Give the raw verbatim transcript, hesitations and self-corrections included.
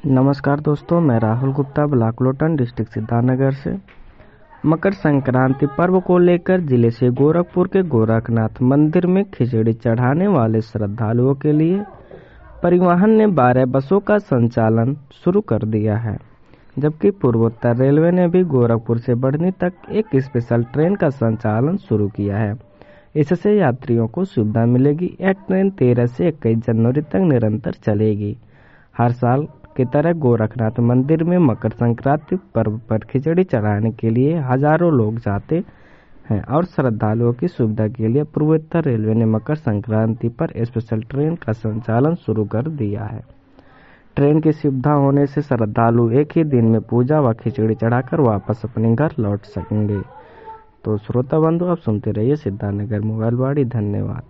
नमस्कार दोस्तों, मैं राहुल गुप्ता ब्लॉक लोटन डिस्ट्रिक्ट सिद्धार्थनगर से। मकर संक्रांति पर्व को लेकर जिले से गोरखपुर के गोरखनाथ मंदिर में खिचड़ी चढ़ाने वाले श्रद्धालुओं के लिए परिवहन ने बारह बसों का संचालन शुरू कर दिया है, जबकि पूर्वोत्तर रेलवे ने भी गोरखपुर से बढ़नी तक एक स्पेशल ट्रेन का संचालन शुरू किया है। इससे यात्रियों को सुविधा मिलेगी। यह ट्रेन तेरह से इक्कीस जनवरी तक निरंतर चलेगी। हर साल की तरह गोरखनाथ मंदिर में मकर संक्रांति पर्व पर खिचड़ी चढ़ाने के लिए हजारों लोग जाते हैं और श्रद्धालुओं की सुविधा के लिए पूर्वोत्तर रेलवे ने मकर संक्रांति पर स्पेशल ट्रेन का संचालन शुरू कर दिया है। ट्रेन की सुविधा होने से श्रद्धालु एक ही दिन में पूजा व खिचड़ी चढ़ाकर वापस अपने घर लौट सकेंगे। तो श्रोता बंधु, आप सुनते रहिए सिद्धार्थनगर मोबाइल वाड़ी। धन्यवाद।